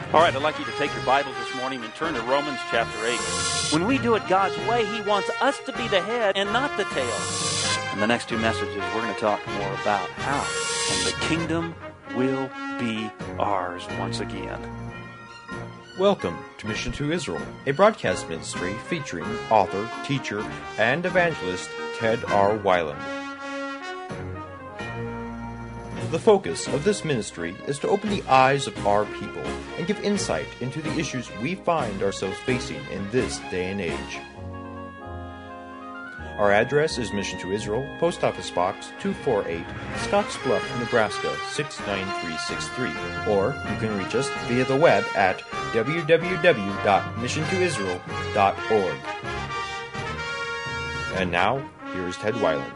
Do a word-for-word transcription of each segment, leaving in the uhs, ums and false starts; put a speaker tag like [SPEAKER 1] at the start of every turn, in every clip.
[SPEAKER 1] All right, I'd like you to take your Bibles this morning and turn to Romans chapter eight. When we do it God's way, He wants us to be the head and not the tail. In the next two messages, we're going to talk more about how, and the kingdom will be ours once again.
[SPEAKER 2] Welcome to Mission to Israel, a broadcast ministry featuring author, teacher, and evangelist Ted R. Weiland. The focus of this ministry is to open the eyes of our people and give insight into the issues we find ourselves facing in this day and age. Our address is Mission to Israel, Post Office Box two forty-eight, Scottsbluff, Nebraska six nine three six three, or you can reach us via the web at w w w dot mission to israel dot org. And now, here is Ted Weiland.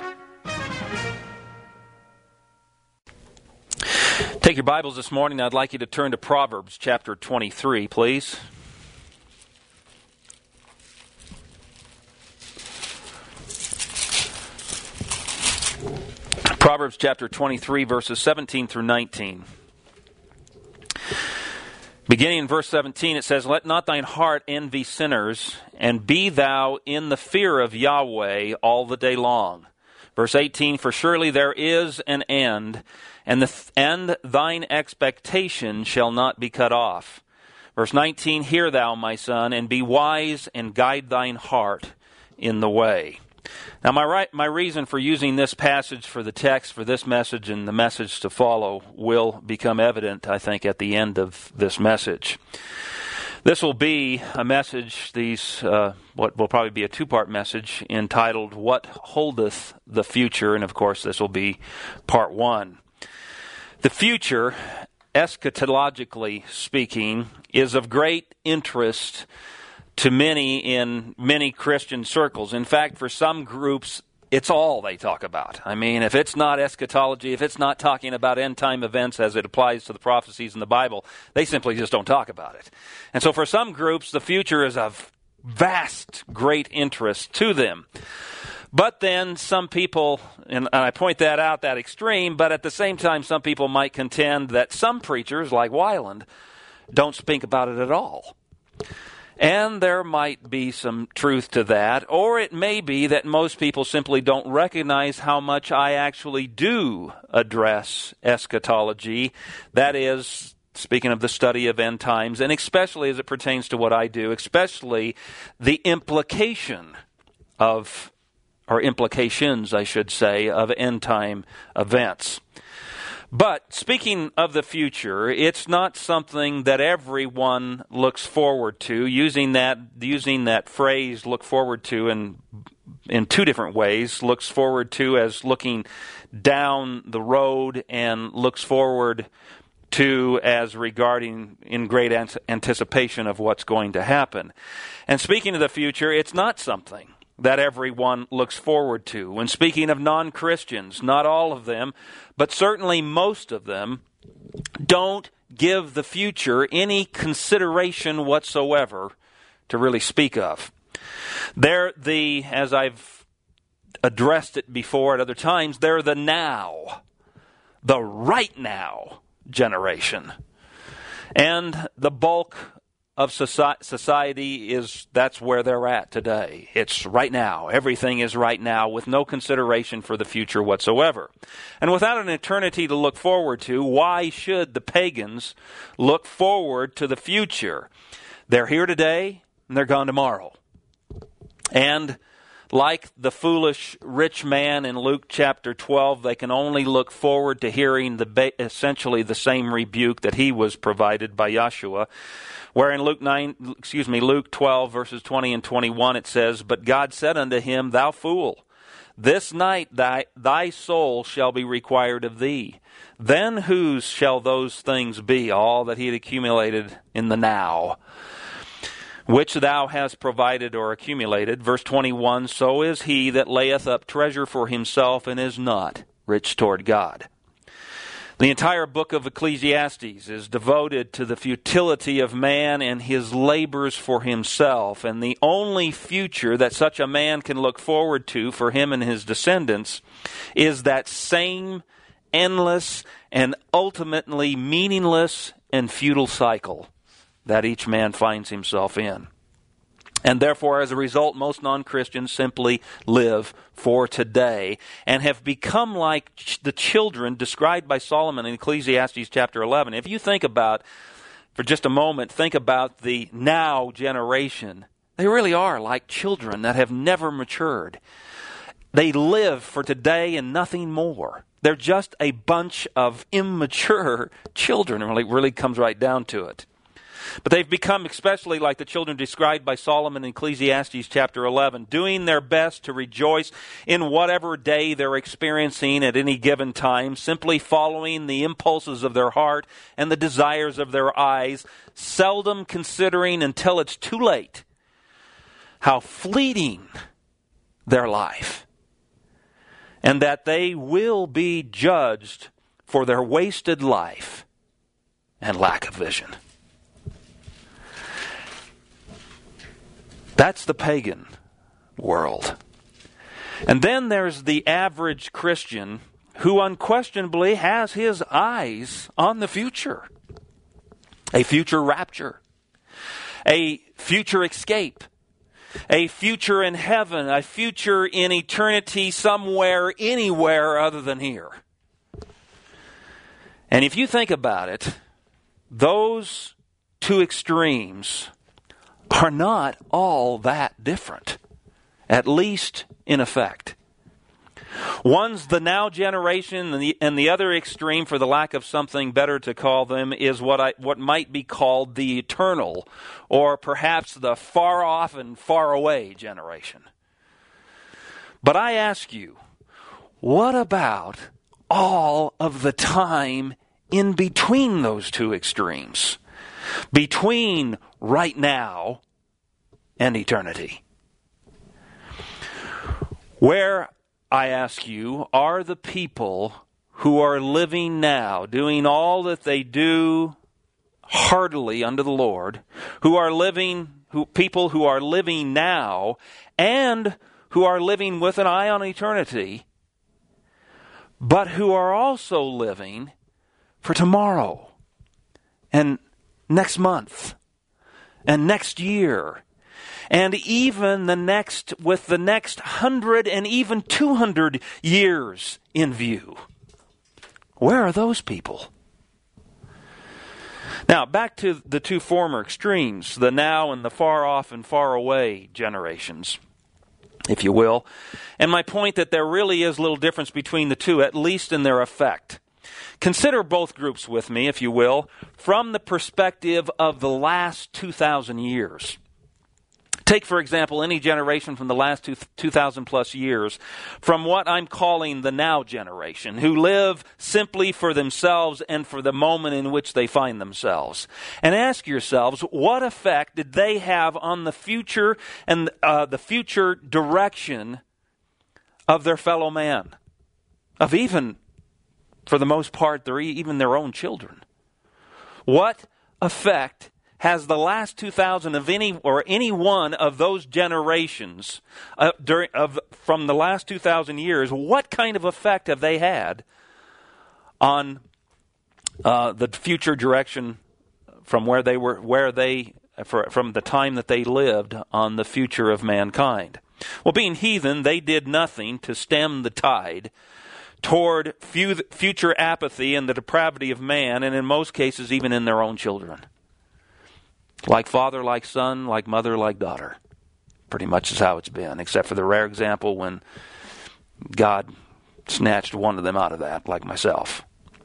[SPEAKER 1] Take your Bibles this morning. I'd like you to turn to Proverbs chapter twenty-three, please. Proverbs chapter twenty-three, verses seventeen through nineteen. Beginning in verse seventeen, it says, "Let not thine heart envy sinners, and be thou in the fear of Yahweh all the day long." Verse eighteen, "For surely there is an end, and the th- and thine expectation shall not be cut off." Verse nineteen, "Hear thou, my son, and be wise, and guide thine heart in the way." Now, my right, my reason for using this passage for the text for this message and the message to follow will become evident, I think, at the end of this message. This will be a message, these uh, what will probably be a two-part message entitled, "What Holdeth the Future?" And, of course, this will be part one. The future, eschatologically speaking, is of great interest to many in many Christian circles. In fact, for some groups, it's all they talk about. I mean, if it's not eschatology, if it's not talking about end-time events as it applies to the prophecies in the Bible, they simply just don't talk about it. And so for some groups, the future is of vast, great interest to them. But then some people, and I point that out, that extreme, but at the same time, some people might contend that some preachers, like Weiland, don't speak about it at all. And there might be some truth to that, or it may be that most people simply don't recognize how much I actually do address eschatology. That is, speaking of the study of end times, and especially as it pertains to what I do, especially the implication of, or implications, I should say, of end time events. But speaking of the future, it's not something that everyone looks forward to. Using that using that phrase, look forward to, in, in two different ways. Looks forward to as looking down the road, and looks forward to as regarding in great anticipation of what's going to happen. And speaking of the future, it's not something that everyone looks forward to. When speaking of non-Christians, not all of them, but certainly most of them, don't give the future any consideration whatsoever to really speak of. They're the, as I've addressed it before at other times, they're the now, the right now generation. And the bulk of society is, that's where they're at today. It's right now. Everything is right now with no consideration for the future whatsoever. And without an eternity to look forward to, why should the pagans look forward to the future? They're here today and they're gone tomorrow. And like the foolish rich man in Luke chapter twelve, they can only look forward to hearing the ba- essentially the same rebuke that he was provided by Yeshua. Where in Luke nine, excuse me, Luke twelve, verses twenty and twenty-one, it says, "But God said unto him, Thou fool, this night thy, thy soul shall be required of thee. Then whose shall those things be?" All that he had accumulated in the now, "which thou hast provided or accumulated." Verse twenty-one, "So is he that layeth up treasure for himself and is not rich toward God." The entire book of Ecclesiastes is devoted to the futility of man and his labors for himself, and the only future that such a man can look forward to for him and his descendants is that same endless and ultimately meaningless and futile cycle that each man finds himself in. And therefore, as a result, most non-Christians simply live for today and have become like ch- the children described by Solomon in Ecclesiastes chapter eleven. If you think about, for just a moment, think about the now generation. They really are like children that have never matured. They live for today and nothing more. They're just a bunch of immature children. It really, really comes right down to it. But they've become especially like the children described by Solomon in Ecclesiastes chapter eleven, doing their best to rejoice in whatever day they're experiencing at any given time, simply following the impulses of their heart and the desires of their eyes, seldom considering until it's too late how fleeting their life, and that they will be judged for their wasted life and lack of vision. That's the pagan world. And then there's the average Christian who unquestionably has his eyes on the future. A future rapture. A future escape. A future in heaven. A future in eternity somewhere, anywhere other than here. And if you think about it, those two extremes are not all that different, at least in effect. One's the now generation, and the, and the other extreme, for the lack of something better to call them, is what I what might be called the eternal, or perhaps the far off and far away generation. But I ask you, what about all of the time in between those two extremes? Between right now and eternity. Where, I ask you, are the people who are living now, doing all that they do heartily unto the Lord, who are living, who people who are living now, and who are living with an eye on eternity, but who are also living for tomorrow, and next month, and next year, and even the next, with the next hundred and even two hundred years in view. Where are those people? Now, back to the two former extremes, the now and the far off and far away generations, if you will. And my point that there really is little difference between the two, at least in their effect. Consider both groups with me, if you will, from the perspective of the last two thousand years. Take, for example, any generation from the last two thousand plus years, from what I'm calling the now generation, who live simply for themselves and for the moment in which they find themselves. And ask yourselves, what effect did they have on the future and uh, the future direction of their fellow man? Of even, for the most part, their, even their own children. What effect has the last two thousand of any or any one of those generations uh, during of from the last two thousand years? What kind of effect have they had on uh, the future direction from where they were, where they for, from the time that they lived on the future of mankind? Well, being heathen, they did nothing to stem the tide toward future apathy and the depravity of man, and in most cases, even in their own children. Like father, like son, like mother, like daughter. Pretty much is how it's been, except for the rare example when God snatched one of them out of that, like myself.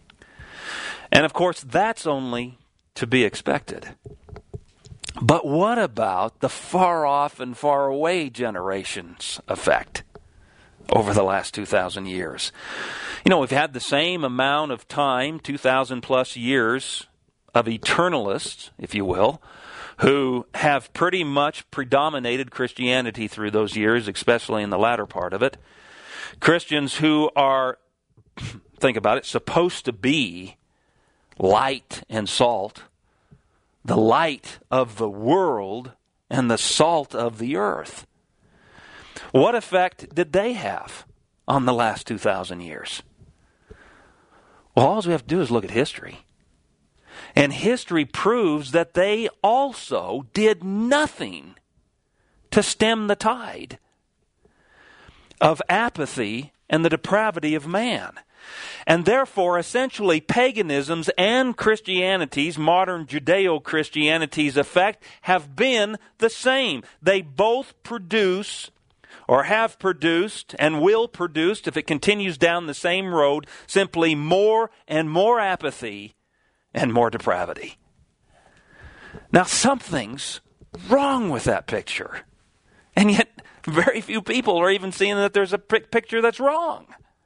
[SPEAKER 1] And of course, that's only to be expected. But what about the far off and far away generations effect over the last two thousand years? You know, we've had the same amount of time, two thousand plus years, of eternalists, if you will, who have pretty much predominated Christianity through those years, especially in the latter part of it. Christians who are, think about it, supposed to be light and salt, the light of the world and the salt of the earth. What effect did they have on the last two thousand years? Well, all we have to do is look at history. And history proves that they also did nothing to stem the tide of apathy and the depravity of man. And therefore, essentially, paganism's and Christianity's, modern Judeo-Christianity's effect have been the same. They both produce, or have produced, and will produce, if it continues down the same road, simply more and more apathy and more depravity. Now, something's wrong with that picture. And yet, very few people are even seeing that there's a picture that's wrong.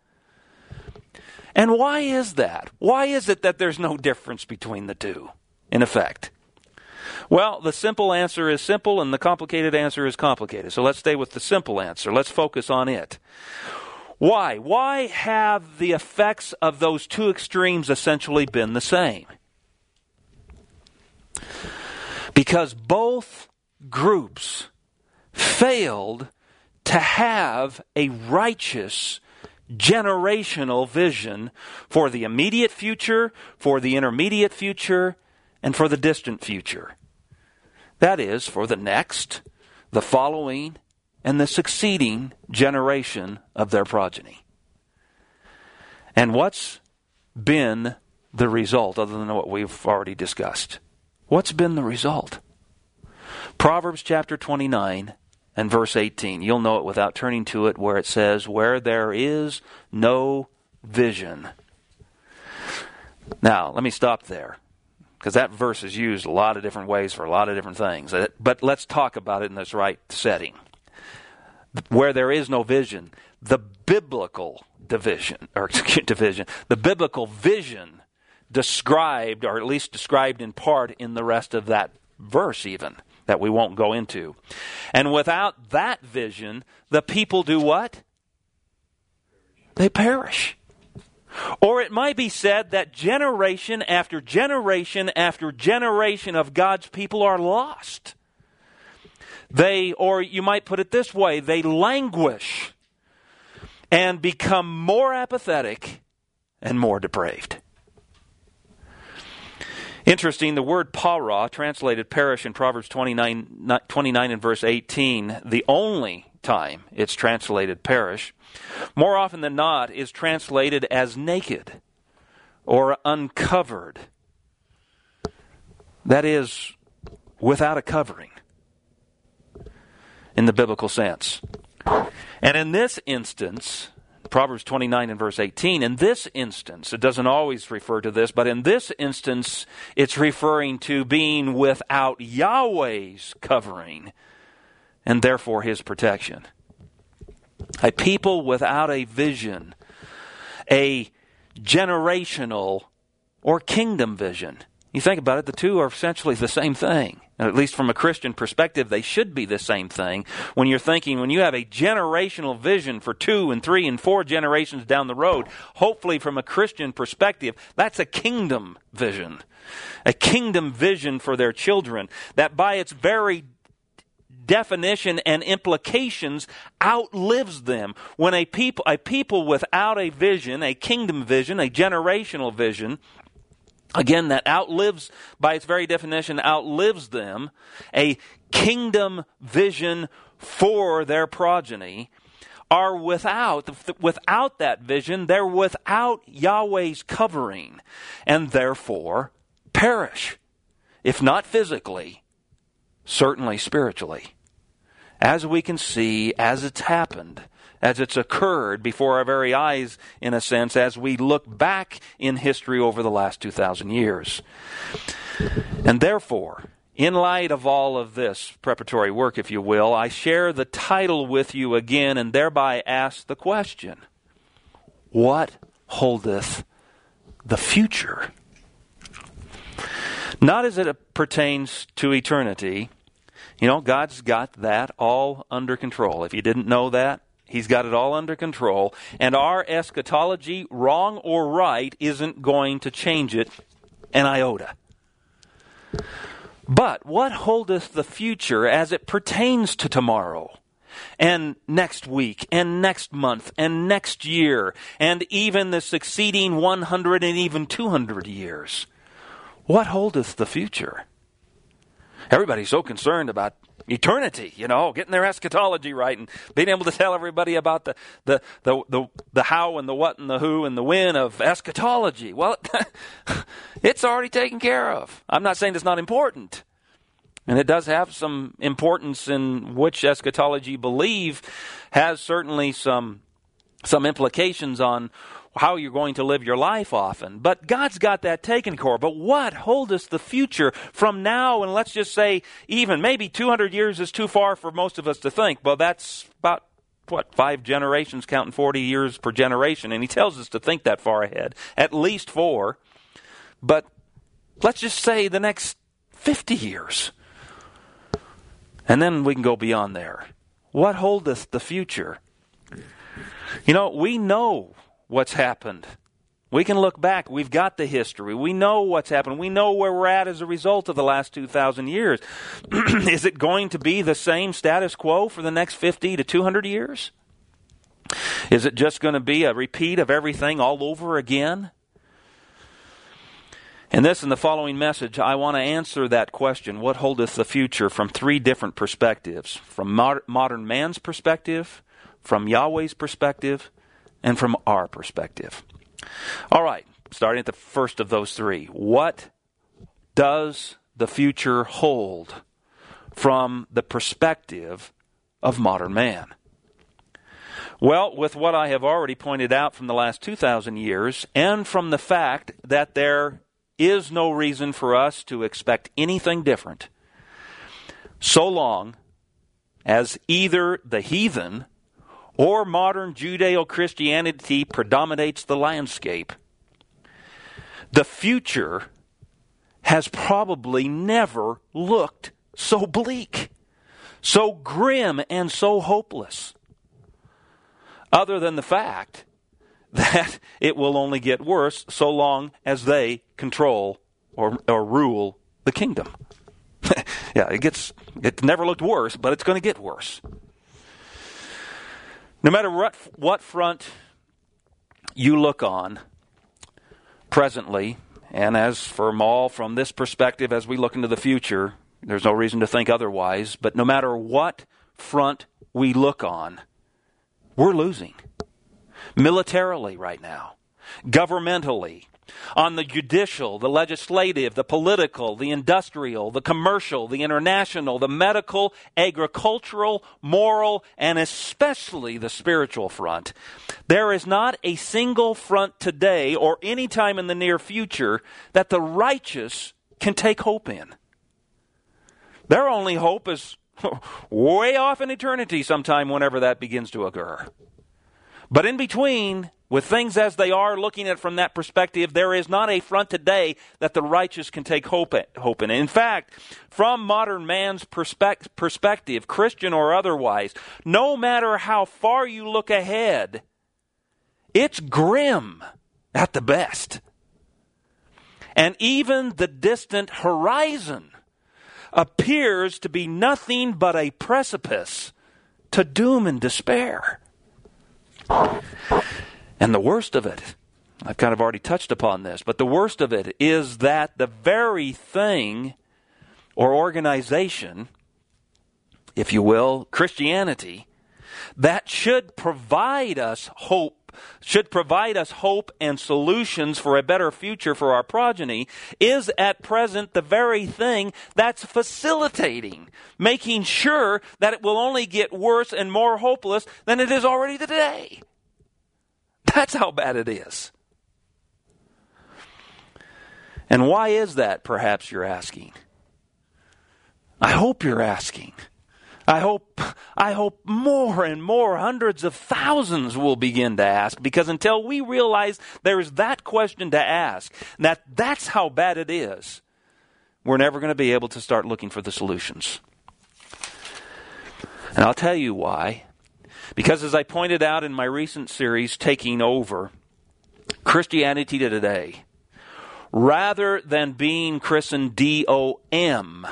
[SPEAKER 1] And why is that? Why is it that there's no difference between the two, in effect? Well, the simple answer is simple, and the complicated answer is complicated. So let's stay with the simple answer. Let's focus on it. Why? Why have the effects of those two extremes essentially been the same? Because both groups failed to have a righteous generational vision for the immediate future, for the intermediate future, and for the distant future. That is, for the next, the following, and the succeeding generation of their progeny. And what's been the result, other than what we've already discussed? What's been the result? Proverbs chapter twenty-nine and verse eighteen. You'll know it without turning to it, where it says, "Where there is no vision." Now, let me stop there, because that verse is used a lot of different ways for a lot of different things. But let's talk about it in this right setting. Where there is no vision, the biblical division, or division, the biblical vision described, or at least described in part in the rest of that verse even, that we won't go into. And without that vision, the people do what? They perish. Or it might be said that generation after generation after generation of God's people are lost. They, or you might put it this way, they languish and become more apathetic and more depraved. Interesting, the word para, translated perish in Proverbs twenty-nine, twenty-nine and verse eighteen, the only time it's translated perish, more often than not is translated as naked or uncovered. That is, without a covering in the biblical sense. And in this instance, Proverbs twenty-nine and verse eighteen, in this instance, it doesn't always refer to this, but in this instance, it's referring to being without Yahweh's covering and therefore His protection. A people without a vision, a generational or kingdom vision. You think about it, the two are essentially the same thing. At least from a Christian perspective, they should be the same thing. When you're thinking, when you have a generational vision for two and three and four generations down the road, hopefully from a Christian perspective, that's a kingdom vision. A kingdom vision for their children that by its very definition and implications outlives them. When a people, a people without a vision, a kingdom vision, a generational vision, again, that outlives, by its very definition, outlives them, a kingdom vision for their progeny, are without, without that vision, they're without Yahweh's covering, and therefore perish, if not physically, certainly spiritually. As we can see, as it's happened, as it's occurred before our very eyes, in a sense, as we look back in history over the last two thousand years. And therefore, in light of all of this preparatory work, if you will, I share the title with you again and thereby ask the question, what holdeth the future? Not as it pertains to eternity. You know, God's got that all under control. If you didn't know that, He's got it all under control. And our eschatology, wrong or right, isn't going to change it an iota. But what holdeth the future as it pertains to tomorrow, and next week, and next month, and next year, and even the succeeding one hundred and even two hundred years? what holdeth the future? Everybody's so concerned about eternity, you know, getting their eschatology right and being able to tell everybody about the the the the, the how and the what and the who and the when of eschatology. Well, it's already taken care of. I'm not saying it's not important. And it does have some importance in which eschatology you believe, has certainly some some implications on how you're going to live your life often. But God's got that taken care of. But what holdeth the future from now, and let's just say even maybe two hundred years is too far for most of us to think. Well, that's about, what, five generations, counting forty years per generation. And he tells us to think that far ahead, at least four. But let's just say the next fifty years. And then we can go beyond there. What holdeth the future? You know, we know what's happened. We can look back. We've got the history. We know what's happened. We know where we're at as a result of the last two thousand years. Is it going to be the same status quo for the next fifty to two hundred years? Is it just going to be a repeat of everything all over again? And this, in the following message, I want to answer that question, what holdeth the future, from three different perspectives. From modern man's perspective, from Yahweh's perspective, and from our perspective. All right, starting at the first of those three. What does the future hold from the perspective of modern man? Well, with what I have already pointed out from the last two thousand years, and from the fact that there is no reason for us to expect anything different, so long as either the heathen or modern Judeo-Christianity predominates the landscape, the future has probably never looked so bleak, so grim, and so hopeless, other than the fact that it will only get worse so long as they control or, or rule the kingdom. Yeah, it gets it never looked worse, but it's going to get worse. No matter what, what front you look on presently, and as from all from this perspective as we look into the future, there's no reason to think otherwise, but no matter what front we look on, we're losing. Militarily right now, governmentally, on the judicial, the legislative, the political, the industrial, the commercial, the international, the medical, agricultural, moral, and especially the spiritual front. There is not a single front today or any time in the near future that the righteous can take hope in. Their only hope is way off in eternity sometime, whenever that begins to occur. But in between, with things as they are, looking at it from that perspective, there is not a front today that the righteous can take hope, at, hope in. In fact, from modern man's perspe- perspective, Christian or otherwise, no matter how far you look ahead, it's grim at the best. And even the distant horizon appears to be nothing but a precipice to doom and despair. And the worst of it, I've kind of already touched upon this, but the worst of it is that the very thing or organization, if you will, Christianity, that should provide us hope, should provide us hope and solutions for a better future for our progeny, is at present the very thing that's facilitating, making sure that it will only get worse and more hopeless than it is already today. That's how bad it is. And why is that, perhaps you're asking? I hope you're asking. I hope I hope more and more, hundreds of thousands will begin to ask, because until we realize there's that question to ask, that that's how bad it is, we're never going to be able to start looking for the solutions. And I'll tell you why. Because as I pointed out in my recent series, Taking Over, Christianity today, rather than being christened D O M,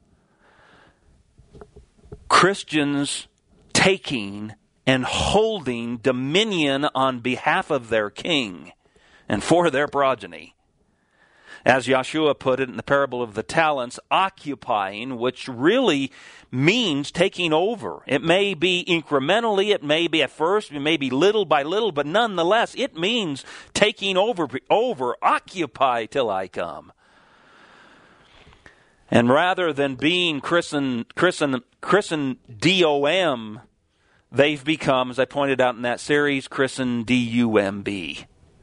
[SPEAKER 1] Christians taking and holding dominion on behalf of their king and for their progeny. As Yeshua put it in the parable of the talents, occupying, which really means taking over. It may be incrementally, it may be at first, it may be little by little, but nonetheless, it means taking over, over, occupy till I come. And rather than being christened, christened, christened D O M, they've become, as I pointed out in that series, christened D U M B.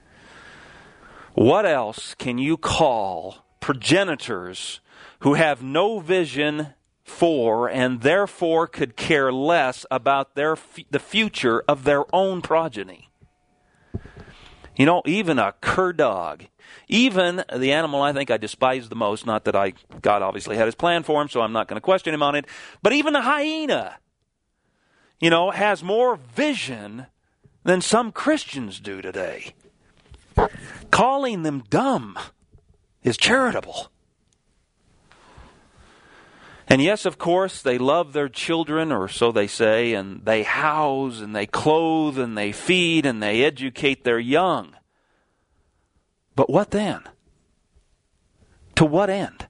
[SPEAKER 1] What else can you call progenitors who have no vision for and therefore could care less about their f- the future of their own progeny? You know, even a cur dog, even the animal I think I despise the most, not that I God obviously had his plan for him, so I'm not going to question him on it, but even a hyena, you know, has more vision than some Christians do today. Calling them dumb is charitable. And yes, of course, they love their children, or so they say, and they house, and they clothe, and they feed, and they educate their young. But what then? To what end?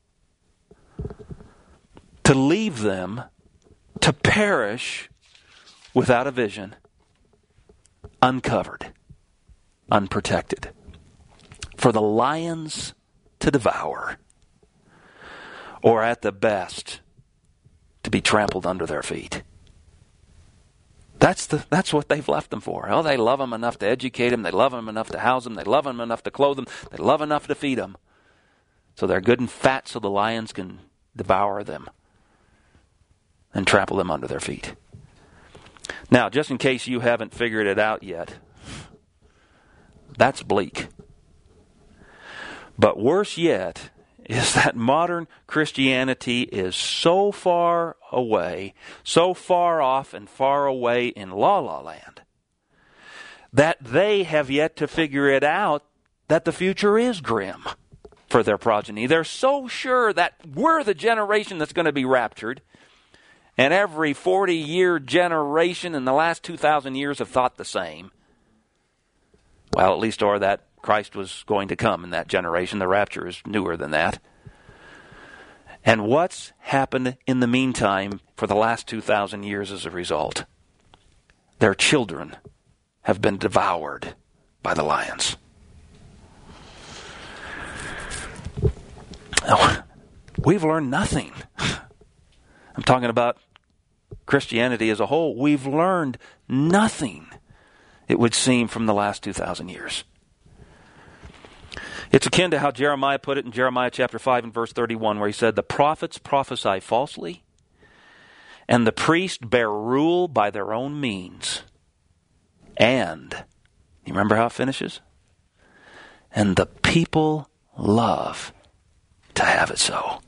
[SPEAKER 1] To leave them to perish without a vision, uncovered, unprotected, for the lions to devour, or at the best, to be trampled under their feet. That's the that's what they've left them for. Oh, they love them enough to educate them. They love them enough to house them. They love them enough to clothe them. They love enough to feed them. So they're good and fat so the lions can devour them and trample them under their feet. Now, just in case you haven't figured it out yet, that's bleak. But worse yet is that modern Christianity is so far away, so far off and far away in La La Land, that they have yet to figure it out that the future is grim for their progeny. They're so sure that we're the generation that's going to be raptured, and every forty-year generation in the last two thousand years have thought the same. Well, at least, or that Christ was going to come in that generation. The rapture is newer than that. And what's happened in the meantime for the last two thousand years as a result? Their children have been devoured by the lions. Oh, we've learned nothing. I'm talking about Christianity as a whole. We've learned nothing, it would seem, from the last two thousand years. It's akin to how Jeremiah put it in Jeremiah chapter five and verse thirty-one, where he said, "The prophets prophesy falsely, and the priests bear rule by their own means. And," you remember how it finishes? "And the people love to have it so."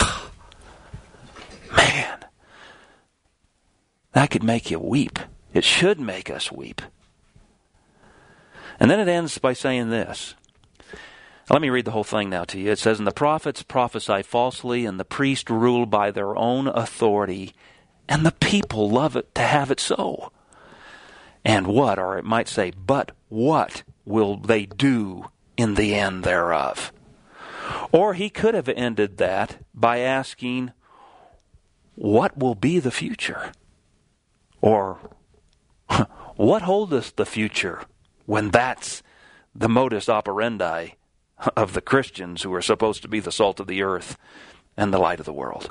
[SPEAKER 1] Man, that could make you weep. It should make us weep. And then it ends by saying this. Let me read the whole thing now to you. It says, "And the prophets prophesy falsely, and the priests rule by their own authority, and the people love it to have it so. And what," or it might say, "but what will they do in the end thereof?" Or he could have ended that by asking, what will be the future? Or what holdeth the future when that's the modus operandi of the Christians who are supposed to be the salt of the earth and the light of the world?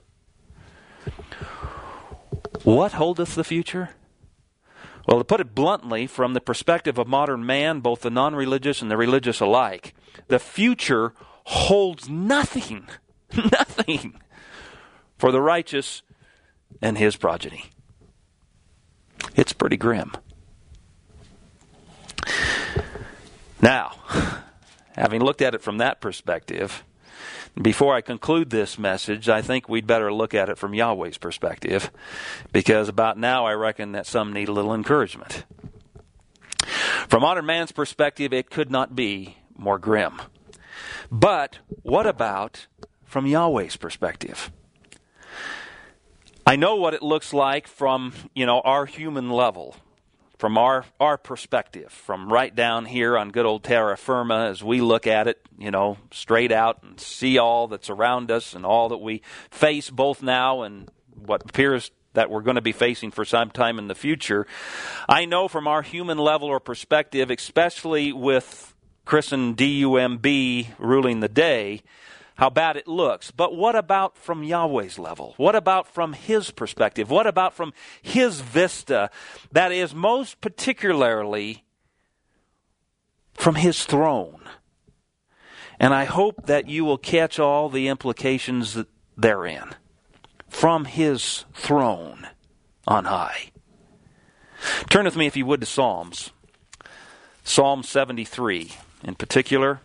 [SPEAKER 1] What holdeth the future? Well, to put it bluntly, from the perspective of modern man, both the non-religious and the religious alike, the future holds nothing, nothing for the righteous and his progeny. It's pretty grim. Now, having looked at it from that perspective, before I conclude this message, I think we'd better look at it from Yahweh's perspective, because about now I reckon that some need a little encouragement. From modern man's perspective, it could not be more grim. But what about from Yahweh's perspective? I know what it looks like from, you know, our human level, from our, our perspective, from right down here on good old terra firma, as we look at it, you know, straight out and see all that's around us and all that we face both now and what appears that we're going to be facing for some time in the future. I know from our human level or perspective, especially with christened D U M B ruling the day, how bad it looks. But what about from Yahweh's level? What about from His perspective? What about from His vista? That is most particularly from His throne. And I hope that you will catch all the implications therein. From His throne on high. Turn with me, if you would, to Psalms. Psalm seventy-three in particular.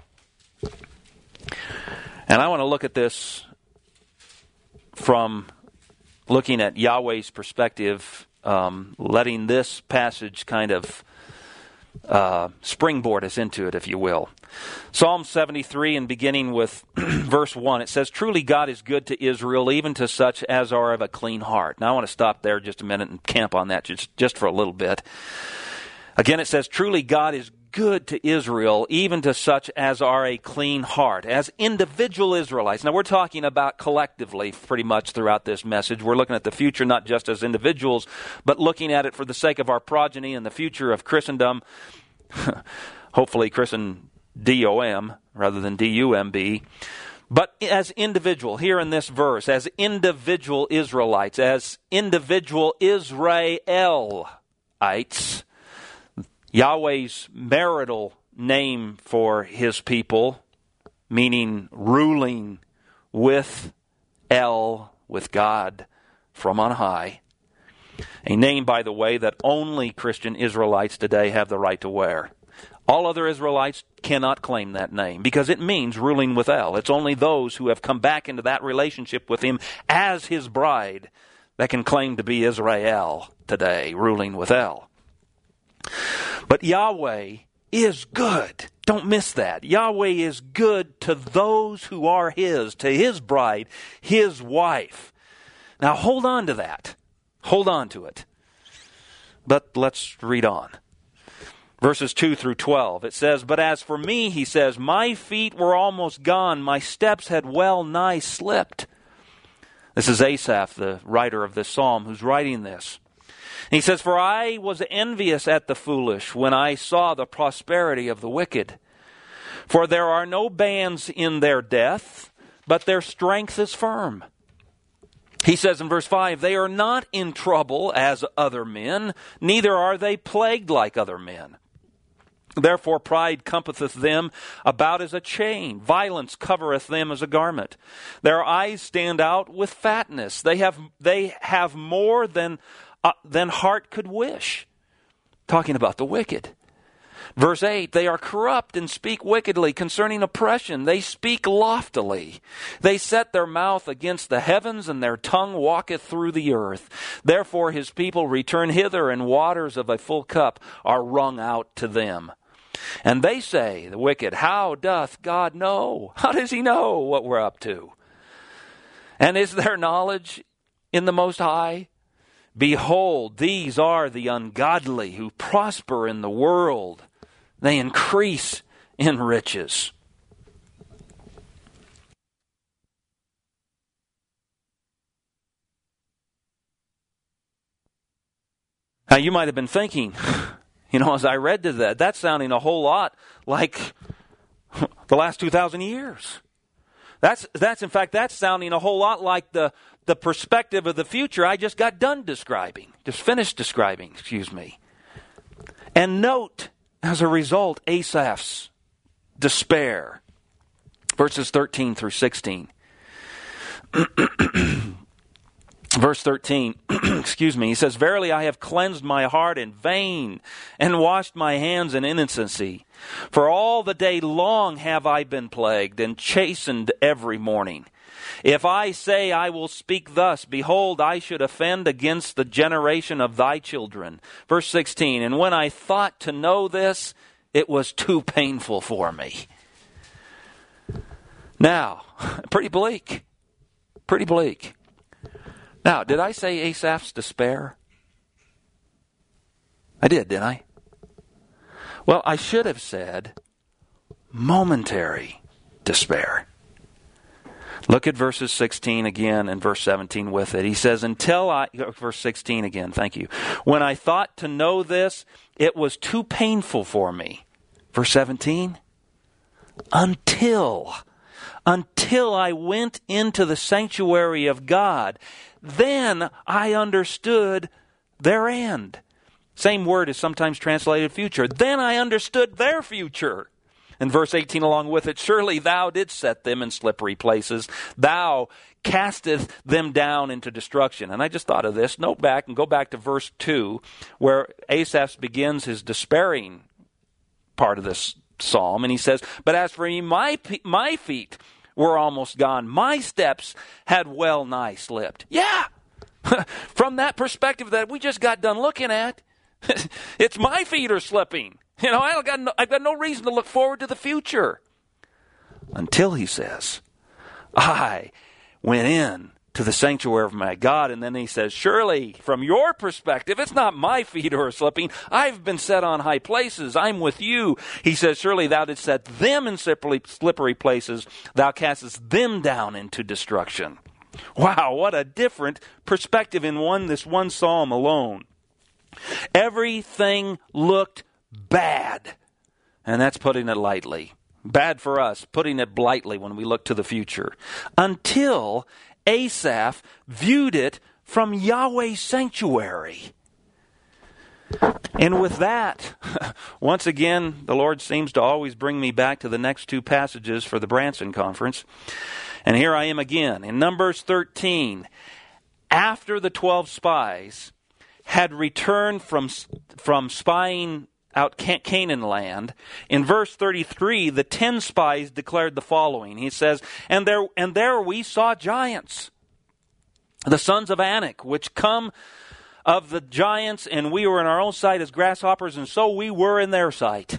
[SPEAKER 1] And I want to look at this from looking at Yahweh's perspective, um, letting this passage kind of uh, springboard us into it, if you will. Psalm seventy-three, and beginning with verse one, it says, "Truly God is good to Israel, even to such as are of a clean heart." Now I want to stop there just a minute and camp on that just, just for a little bit. Again, it says, "Truly God is good to Israel, even to such as are a clean heart," as individual Israelites. Now, we're talking about collectively pretty much throughout this message. We're looking at the future not just as individuals, but looking at it for the sake of our progeny and the future of Christendom, hopefully christened D O M rather than D U M B. But as individual, here in this verse, as individual Israelites, as individual Israelites, Yahweh's marital name for His people, meaning ruling with El, with God from on high. A name, by the way, that only Christian Israelites today have the right to wear. All other Israelites cannot claim that name because it means ruling with El. It's only those who have come back into that relationship with Him as His bride that can claim to be Israel today, ruling with El. But Yahweh is good. Don't miss that. Yahweh is good to those who are His, to His bride, His wife. Now hold on to that. Hold on to it. But let's read on. Verses two through twelve. It says, "But as for me," he says, "my feet were almost gone. My steps had well nigh slipped." This is Asaph, the writer of this psalm, who's writing this. He says, "For I was envious at the foolish when I saw the prosperity of the wicked. For there are no bands in their death, but their strength is firm." He says in verse five, "They are not in trouble as other men, neither are they plagued like other men. Therefore pride compasseth them about as a chain. Violence covereth them as a garment. Their eyes stand out with fatness. They have, they have more than Uh, than heart could wish." Talking about the wicked. Verse eight, "They are corrupt and speak wickedly concerning oppression. They speak loftily. They set their mouth against the heavens, and their tongue walketh through the earth. Therefore His people return hither, and waters of a full cup are wrung out to them. And they say," the wicked, "How doth God know?" How does He know what we're up to? "And is there knowledge in the Most High? Behold, these are the ungodly who prosper in the world. They increase in riches." Now you might have been thinking, you know, as I read to that, that's sounding a whole lot like the last two thousand years. That's, that's in fact, that's sounding a whole lot like the the perspective of the future I just got done describing, just finished describing, excuse me. And note, as a result, Asaph's despair. Verses thirteen through sixteen. Verse thirteen, excuse me, he says, "Verily I have cleansed my heart in vain, and washed my hands in innocency. For all the day long have I been plagued, and chastened every morning. If I say I will speak thus, behold, I should offend against the generation of thy children." Verse sixteen, "And when I thought to know this, it was too painful for me." Now, pretty bleak. Pretty bleak. Now, did I say Asaph's despair? I did, didn't I? Well, I should have said momentary despair. Look at verses sixteen again and verse seventeen with it. He says, until I, verse sixteen again, thank you. When I thought to know this, it was too painful for me. Verse seventeen, until, until I went into the sanctuary of God, then I understood their end. Same word is sometimes translated future. Then I understood their future. And verse eighteen along with it, surely thou didst set them in slippery places. Thou casteth them down into destruction. And I just thought of this. Note back and go back to verse two, where Asaph begins his despairing part of this psalm. And he says, but as for me, my, my feet were almost gone. My steps had well nigh slipped. Yeah, from that perspective that we just got done looking at, it's my feet are slipping. You know, I've got, no, I've got no reason to look forward to the future. Until, he says, I went in to the sanctuary of my God. And then he says, surely, from your perspective, it's not my feet who are slipping. I've been set on high places. I'm with you. He says, surely thou didst set them in slippery, slippery places. Thou castest them down into destruction. Wow, what a different perspective in one this one psalm alone. Everything looked bad. And that's putting it lightly. Bad for us, putting it lightly when we look to the future. Until Asaph viewed it from Yahweh's sanctuary. And with that, once again, the Lord seems to always bring me back to the next two passages for the Branson Conference. And here I am again. In Numbers thirteen, after the twelve spies had returned from, from spying out Canaan land, in verse thirty-three, the ten spies declared the following. He says, and there, and there we saw giants, the sons of Anak, which come of the giants, and we were in our own sight as grasshoppers, and so we were in their sight.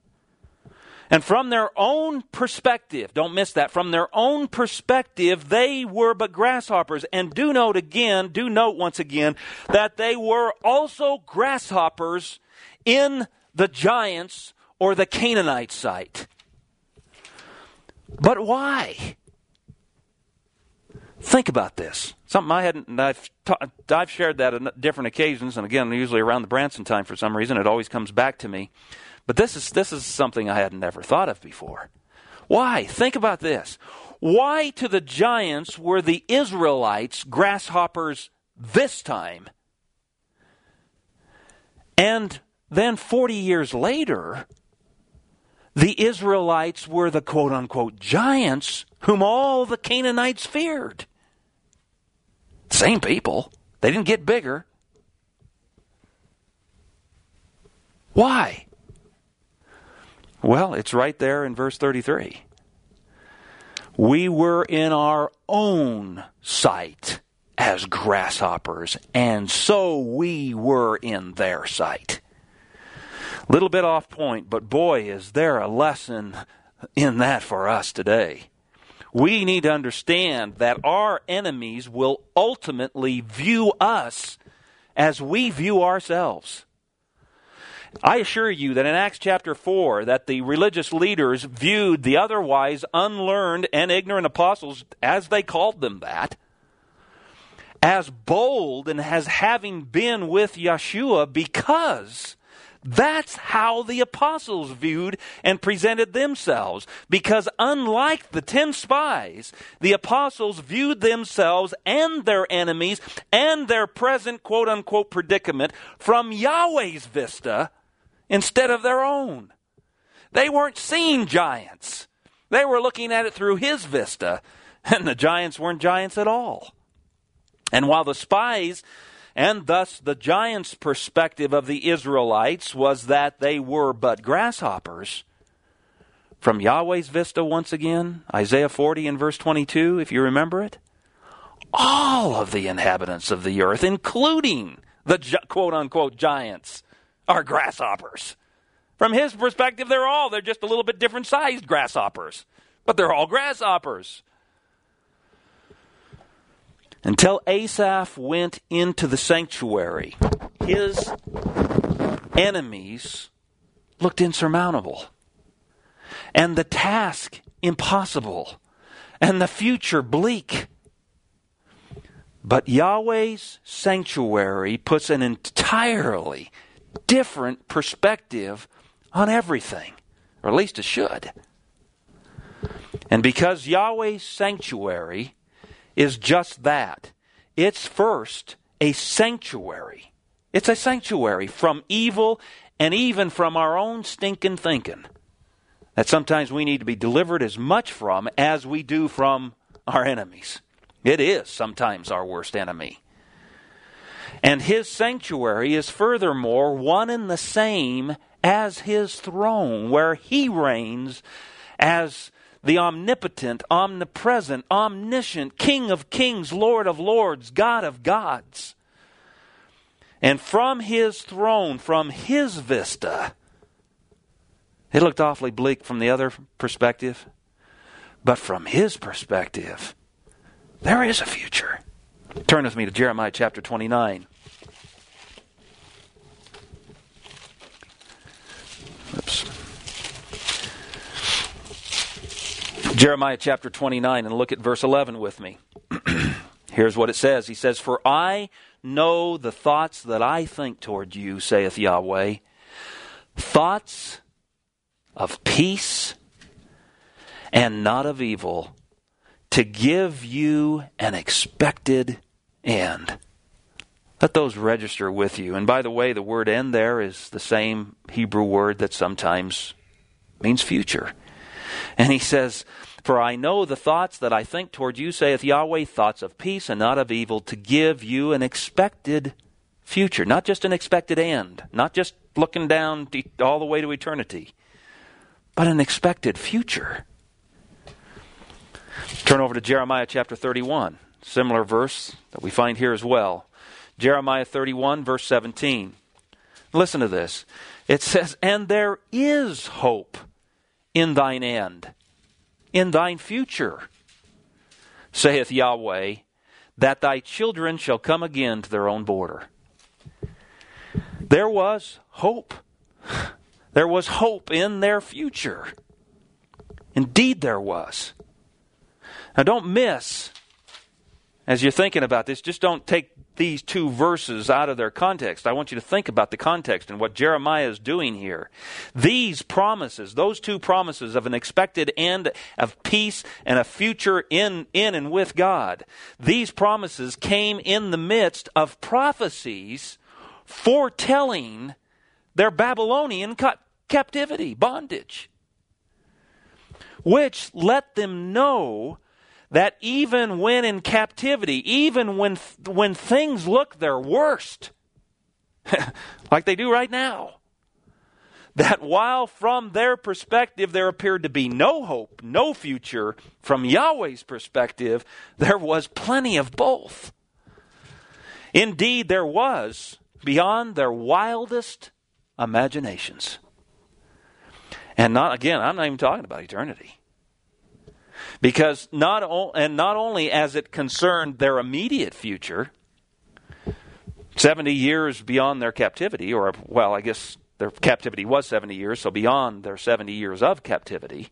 [SPEAKER 1] And from their own perspective, don't miss that, from their own perspective, they were but grasshoppers. And do note again, do note once again, that they were also grasshoppers in the giants or the Canaanite site. But why? Think about this. Something I hadn't, I've, ta- I've shared that on different occasions, and again, usually around the Branson time for some reason, it always comes back to me. But this is this is something I had never thought of before. Why? Think about this. Why to the giants were the Israelites grasshoppers this time? And then forty years later, the Israelites were the quote-unquote giants whom all the Canaanites feared. Same people. They didn't get bigger. Why? Well, it's right there in verse thirty-three. We were in our own sight as grasshoppers, and so we were in their sight. A little bit off point, but boy, is there a lesson in that for us today. We need to understand that our enemies will ultimately view us as we view ourselves. I assure you that in Acts chapter four, that the religious leaders viewed the otherwise unlearned and ignorant apostles, as they called them that, as bold and as having been with Yeshua, because that's how the apostles viewed and presented themselves. Because unlike the ten spies, the apostles viewed themselves and their enemies and their present quote-unquote predicament from Yahweh's vista instead of their own. They weren't seeing giants. They were looking at it through his vista, and the giants weren't giants at all. And while the spies, and thus the giants' perspective of the Israelites was that they were but grasshoppers, from Yahweh's vista once again, Isaiah forty and verse twenty-two, if you remember it, all of the inhabitants of the earth, including the quote-unquote giants, are grasshoppers. From his perspective, they're all, they're just a little bit different sized grasshoppers. But they're all grasshoppers. Until Asaph went into the sanctuary, his enemies looked insurmountable, and the task impossible, and the future bleak. But Yahweh's sanctuary puts an entirely different perspective on everything, or at least it should. And because Yahweh's sanctuary is just that, it's first a sanctuary. It's a sanctuary from evil and even from our own stinking thinking that sometimes we need to be delivered as much from as we do from our enemies. It is sometimes our worst enemy. And His sanctuary is furthermore one and the same as His throne, where He reigns as the omnipotent, omnipresent, omniscient, King of kings, Lord of lords, God of gods. And from His throne, from His vista, it looked awfully bleak from the other perspective, but from His perspective, there is a future. Turn with me to Jeremiah chapter twenty-nine. Oops. Jeremiah chapter twenty-nine, and look at verse eleven with me. Here's what it says. He says, "For I know the thoughts that I think toward you, saith Yahweh, thoughts of peace and not of evil, to give you an expected end." Let those register with you. And by the way, the word end there is the same Hebrew word that sometimes means future. And he says, "For I know the thoughts that I think toward you, saith Yahweh, thoughts of peace and not of evil, to give you an expected future." Not just an expected end, not just looking down to, all the way to eternity, but an expected future. Turn over to Jeremiah chapter thirty-one. Similar verse that we find here as well. Jeremiah thirty-one, verse seventeen. Listen to this. It says, "And there is hope in thine end, in thine future, saith Yahweh, that thy children shall come again to their own border." There was hope. There was hope in their future. Indeed there was. Now don't miss, as you're thinking about this, just don't take these two verses out of their context. I want you to think about the context and what Jeremiah is doing here. These promises, those two promises of an expected end of peace and a future in, in and with God, these promises came in the midst of prophecies foretelling their Babylonian ca- captivity, bondage, which let them know that even when in captivity, even when when things look their worst, like they do right now, that while from their perspective there appeared to be no hope, no future, from Yahweh's perspective, there was plenty of both. Indeed, there was, beyond their wildest imaginations. And not again, I'm not even talking about eternity. Because not o- and not only as it concerned their immediate future, seventy years beyond their captivity, or, well, I guess their captivity was seventy years, so beyond their seventy years of captivity,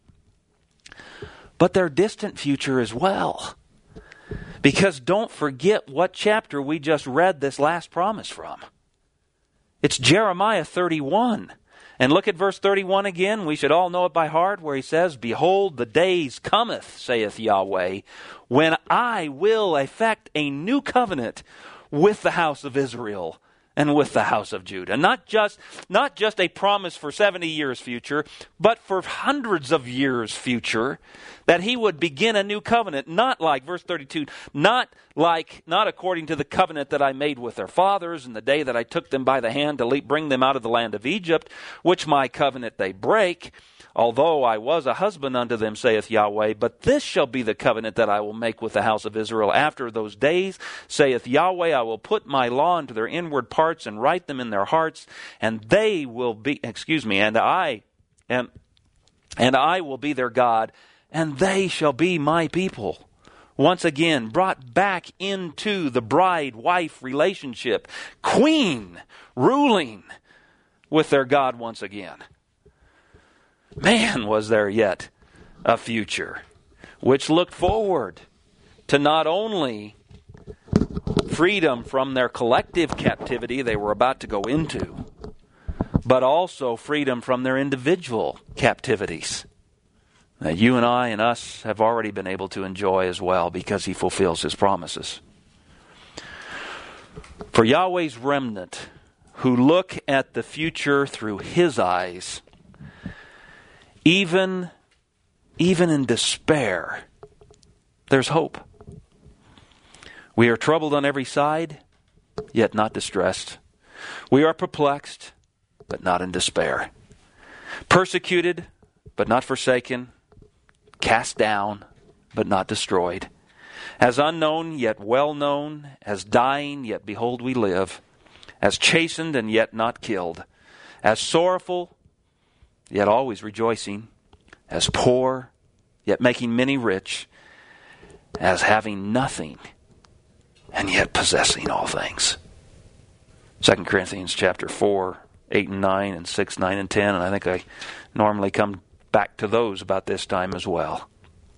[SPEAKER 1] but their distant future as well. Because don't forget what chapter we just read this last promise from. It's Jeremiah thirty-one. And look at verse thirty-one again. We should all know it by heart, where he says, "Behold, the days cometh, saith Yahweh, when I will effect a new covenant with the house of Israel and with the house of Judah." Not just, not just a promise for seventy years future, but for hundreds of years future, that he would begin a new covenant. Not like, verse thirty-two, not like, not according to the covenant that I made with their fathers in the day that I took them by the hand to le- bring them out of the land of Egypt, which my covenant they break, although I was a husband unto them, saith Yahweh. But this shall be the covenant that I will make with the house of Israel after those days, saith Yahweh. I will put my law into their inward parts and write them in their hearts, and they will be, excuse me, and I, and, and I will be their God, and they shall be my people. Once again, brought back into the bride-wife relationship. Queen, ruling, with their God once again. Man, was there yet a future which looked forward to not only freedom from their collective captivity they were about to go into, but also freedom from their individual captivities that you and I and us have already been able to enjoy as well because He fulfills His promises. For Yahweh's remnant who look at the future through His eyes, even, even in despair, there's hope. We are troubled on every side, yet not distressed. We are perplexed, but not in despair. Persecuted, but not forsaken. Cast down, but not destroyed. As unknown, yet well known. As dying, yet behold we live. As chastened, and yet not killed. As sorrowful, yet always rejoicing. As poor, yet making many rich. As having nothing, and yet possessing all things. Second Corinthians chapter four, eight and nine, and six, nine, and ten. And I think I normally come back to those about this time as well.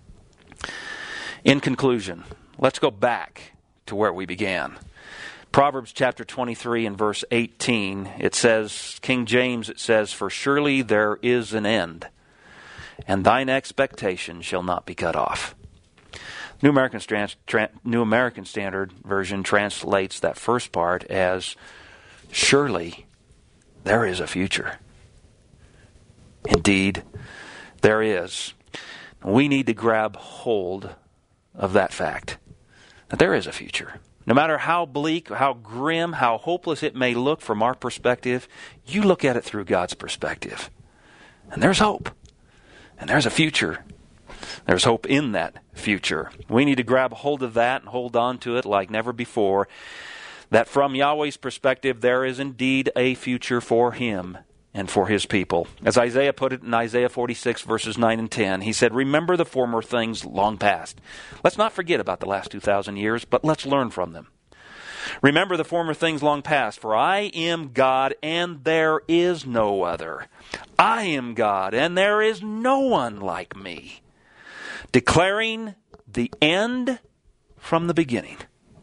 [SPEAKER 1] In conclusion, let's go back to where we began. Proverbs chapter twenty-three and verse eighteen, it says, King James, it says, "For surely there is an end, and thine expectation shall not be cut off." New American, Strand, Tra- New American Standard Version translates that first part as, surely there is a future. Indeed, there is. We need to grab hold of that fact, that there is a future. No matter how bleak, how grim, how hopeless it may look from our perspective, you look at it through God's perspective. And there's hope. And there's a future. There's hope in that future. We need to grab hold of that and hold on to it like never before. That from Yahweh's perspective, there is indeed a future for Him and for His people. As Isaiah put it in Isaiah forty-six, verses nine and ten, he said, "Remember the former things long past." Let's not forget about the last two thousand years, but let's learn from them. "Remember the former things long past, for I am God, and there is no other. I am God, and there is no one like me, declaring the end from the beginning,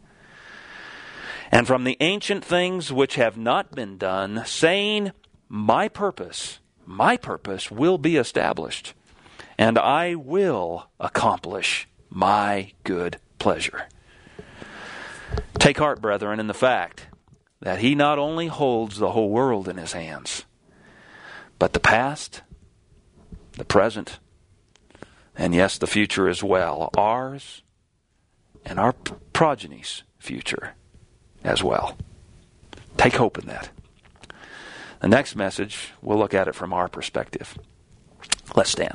[SPEAKER 1] and from the ancient things which have not been done, saying, My purpose, my purpose will be established, and I will accomplish my good pleasure." Take heart, brethren, in the fact that He not only holds the whole world in His hands, but the past, the present, and yes, the future as well, ours and our progeny's future as well. Take hope in that. The next message, we'll look at it from our perspective. Let's stand.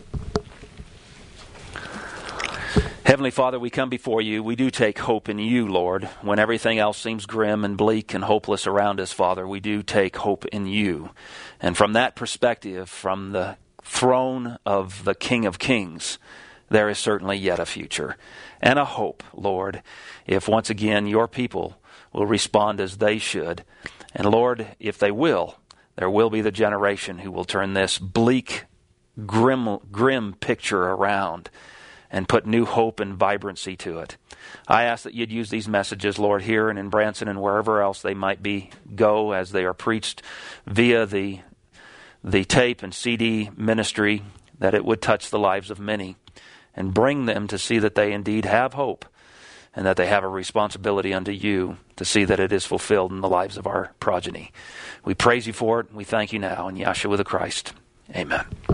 [SPEAKER 1] Heavenly Father, we come before You. We do take hope in You, Lord. When everything else seems grim and bleak and hopeless around us, Father, we do take hope in You. And from that perspective, from the throne of the King of Kings, there is certainly yet a future and a hope, Lord, if once again Your people will respond as they should. And Lord, if they will, there will be the generation who will turn this bleak, grim, grim picture around and put new hope and vibrancy to it. I ask that You'd use these messages, Lord, here and in Branson and wherever else they might be, go as they are preached via the, the tape and C D ministry, that it would touch the lives of many and bring them to see that they indeed have hope, and that they have a responsibility unto You to see that it is fulfilled in the lives of our progeny. We praise You for it, and we thank You now in Yahshua the Christ. Amen.